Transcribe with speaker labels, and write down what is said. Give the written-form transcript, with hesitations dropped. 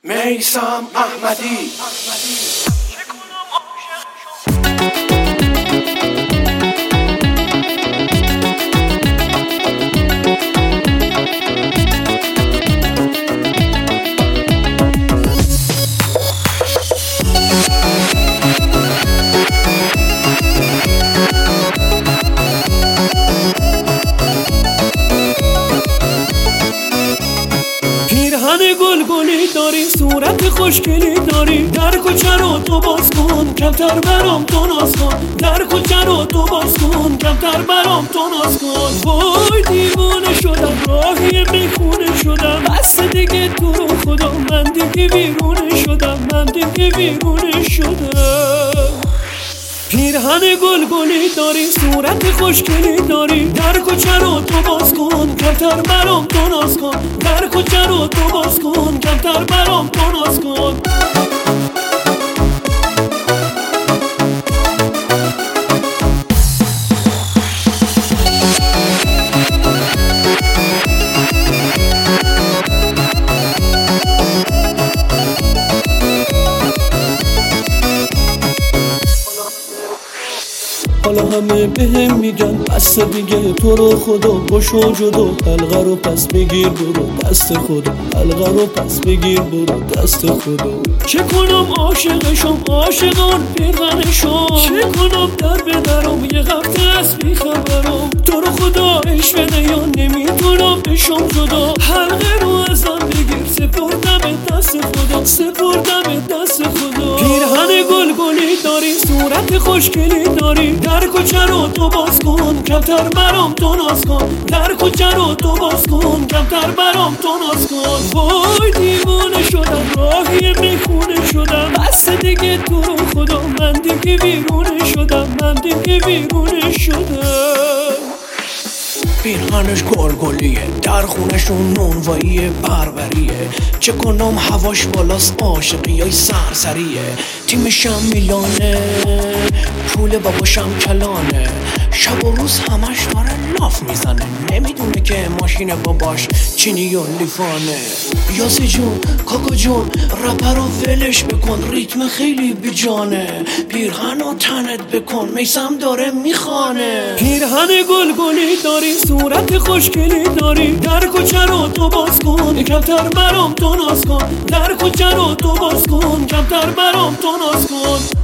Speaker 1: میثم احمدی.
Speaker 2: پیرهن گلگلی داری، صورت خوشگلی داری، در کوچه رو تو باز کن کمتر برام تو ناز کن، در کوچه رو تو باز کن کمتر برام تو ناز کن. وای دیوونه شدم، راهی میخونه شدم، بس دیگه تو رو خدا، من دیگه بیرونه شدم، من دیگه بیرونه شدم. پیرهن گلگلی داری، صورت خوشگلی داری، در کوچه رو تو باز کن کمتر برام تو ناز کن، در کوچه رو تو باز کن کمتر برام تو ناز کن. حالا همه بهم میگن بس دیگه، تو رو خدا بشو جدا، حلقه رو پس بگیر برو دست خدا، حلقه رو پس بگیر برو دست خدا. چه کنم عاشقشم عاشقان پیرهنشم، چه کنم در بدرم یه هفته از بیخبرم، تو رو خدا عشق بده یا نمیتونم بشم جدا، حلقه رو ازم بگیر سپردم دست خدا، سپردم دست خدا. پیرهن گلگلی داری، صورت خوشگلی داری، در کوچه رو تو باز کن کمتر برام تو ناز کن، در کوچه رو تو باز کن کمتر برام تو ناز کن. وای دیوونه شدم، راهی میخونه شدم، بس دیگه تو رو خدا، من دیگه بیرونه شدم، من دیگه بیرونه شدم.
Speaker 1: پیرهنش گلگلیه، در خونشون نونواییه پروریه، چه کنم هواش بالاست عاشقی های سرسریه، تیمشم میلانه پول باباشم کلانه، شب و روز همش داره لاف میزنه، نمیدونه که ماشین باباش چینی و لیفانه. یاسی جون کاکا جون رپر رو ولش بکن، ریتم خیلی بیجانه، پیرهن رو تنت بکن میثم داره میخوانه.
Speaker 2: پیرهن گلگلی داری، صورت خوشگلی داری، در کوچه رو تو باز کن کمتر برام تو ناز کن، در کوچه رو تو باز کن کمتر برام تو ناز کن.